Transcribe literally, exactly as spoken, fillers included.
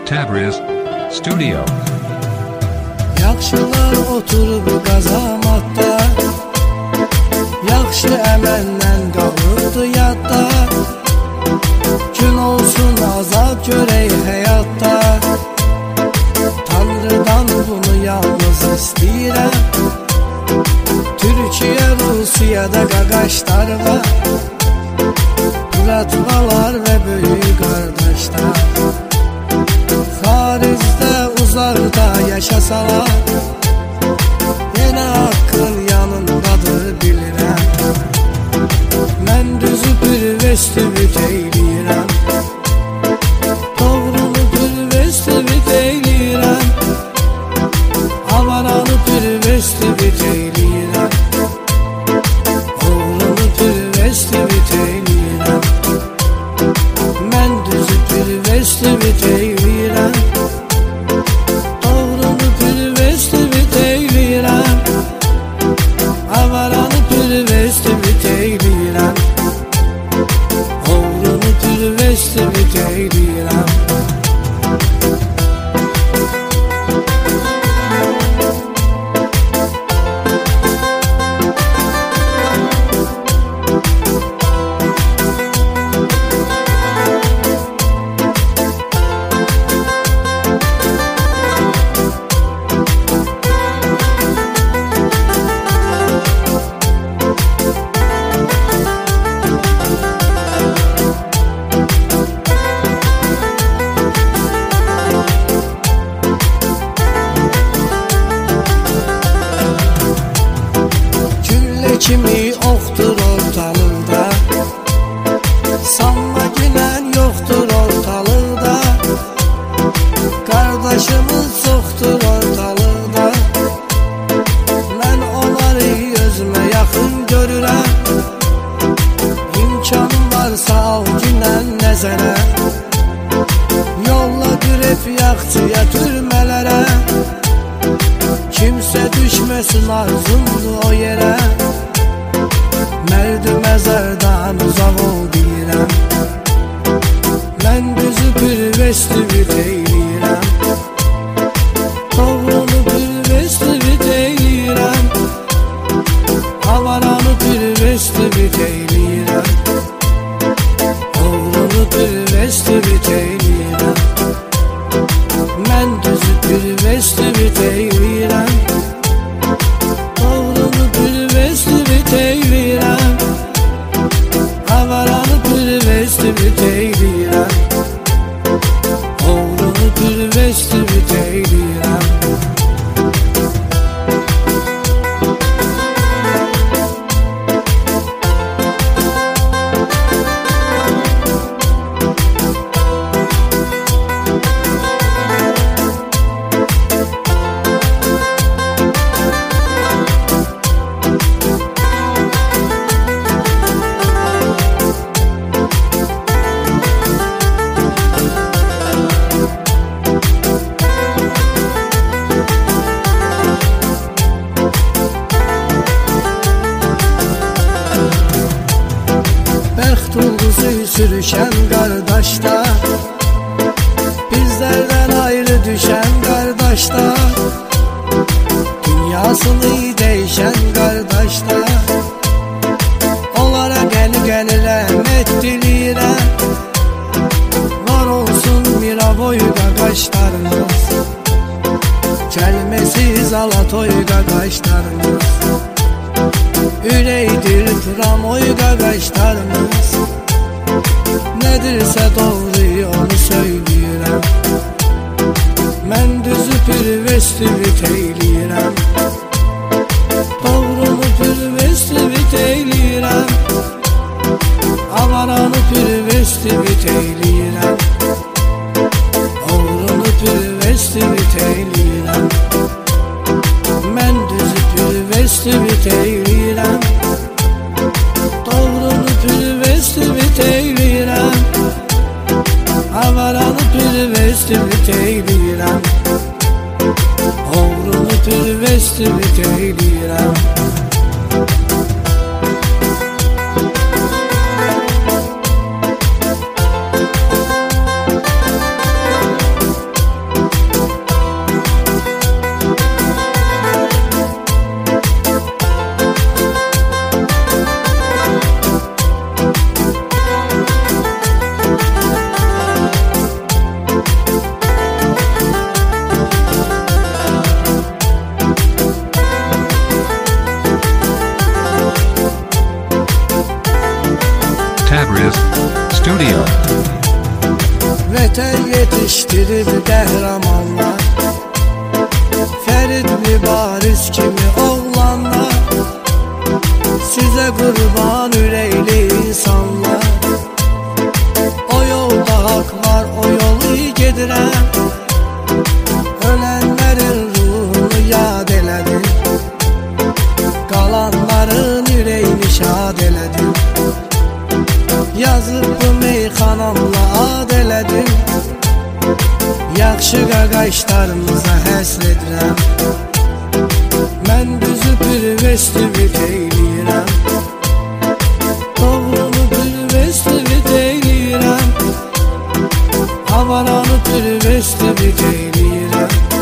Tabriz Studio. Yaxşılar oturub qazamatda, yaxşı əməllə qalırdı yadda. Gün olsun azad görək həyatda, Tanrıdan bunu yalnız istəyirəm. Türkiyə, Rusiyada qaqaşlar var, Latvalar və böyük qardaşlar. Xaricdə, uzaqda yaşasalar, yenə haqqın yanındadır bilirəm. Mən düzü pürvestivit eyləyirəm, doğrunu pürvestivit eyləyirəm, avaranı pürvestivit eyləyirəm, oğlunu pürvestivit eyləyirəm. Mən düzü pürvestivit eyləyirəm, doğrunu pürvestivit eyləyirəm, avaranı pürvestivit eyləyirəm, oğlunu pürvestivit eyləyirəm. Kimi oxdur ortalıqda, sanma günən yoxdur ortalıqda. Qardaşımız çoxdur ortalıqda, mən onları özümə yaxın görürəm. İmkanım varsa al günən nəzərə, yolla qüref yaxçıya türmələrə. Kimsə düşməsin arzumdu o yerə, mərd məzardan uzaq ol deyirəm. Mən düzü pürvestivit eyləyirəm, doğrunu pürvestivit eyləyirəm, avaranı pürvestivit eyləyirəm, oğlunu pürvestivit eyləyirəm. Mən düzü pürvestivit eyləyirəm, doğrunu pürvestivit eyləyirəm, avaranı pürvestivit eyləyirəm, oğlunu pürvestivit eyləyirəm. Bəxt ulduzu sürüşən qardaşlar, bizlərdən ayrı düşən qardaşlar, dünyasını dəyişən qardaşlar. Onlara qəni-qəni rəhmət diləyirəm, var olsun miravoy qaqaşlarımız, gəlməsiz alatoy qaqaşlarımız. Ürəkdir turamoy qaqaşlarımız, nədirsə doğru onu söyləyirəm. Mən düzü pürvestivit eyləyirəm, doğrunu pürvestivit eyləyirəm, avaranı pürvestivit eyləyirəm, oğlunu pürvestivit eyləyirəm. Mən düzü pürvestivit eyləyirəm, doğrunu pürvestivit eyləyirəm, avaranı pürvestivit eyləyirəm, oğlunu pürvestivit eyləyirəm. Studio. Vətən yetişdirib qəhrəmanlar, Fərid Mübariz kimi oğlanlar, sizə qurban ürəkli insanlar. O yolda haqq var, o yolu gedirəm, ölənlərin ruhunu yad elədim, qalanların ürəyini şad elədim. Yazıb bu meyxanamla ad elədim, yaxşı qaqaşlarımıza həsr edirəm. Mən düzü pürvestivit eyləyirəm, doğrunu pürvestivit eyləyirəm, havalanı pürvestivit eyləyirəm.